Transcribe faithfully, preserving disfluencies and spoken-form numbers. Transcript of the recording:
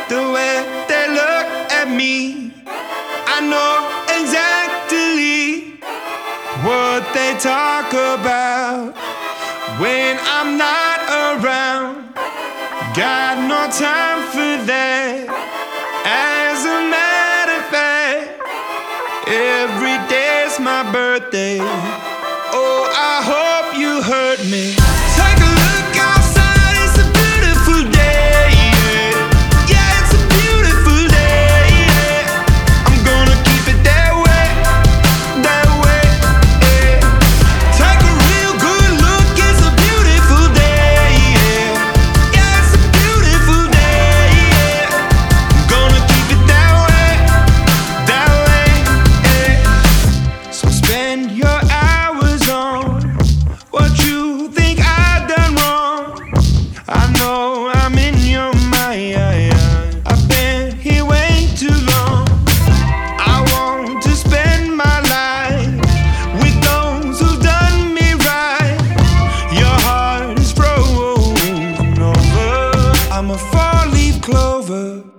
the way they look at me. I know exactly what they talk about when I'm not around. Got no time for that. As a matter of fact, every day's my birthday. Oh, I hope you heard me. Take a look outside, it's a beautiful day, yeah. Yeah, it's a beautiful day, yeah. I'm gonna keep it that way, that way, yeah. Take a real good look, it's a beautiful day, yeah. Yeah, it's a beautiful day, yeah. I'm gonna keep it that way, that way, yeah. So spend your hours on what you think I've done wrong. I know I'm in your mind. I've been here way too long. I want to spend my life with those who've done me right. Your heart is frozen over. I'm a four-leaf clover.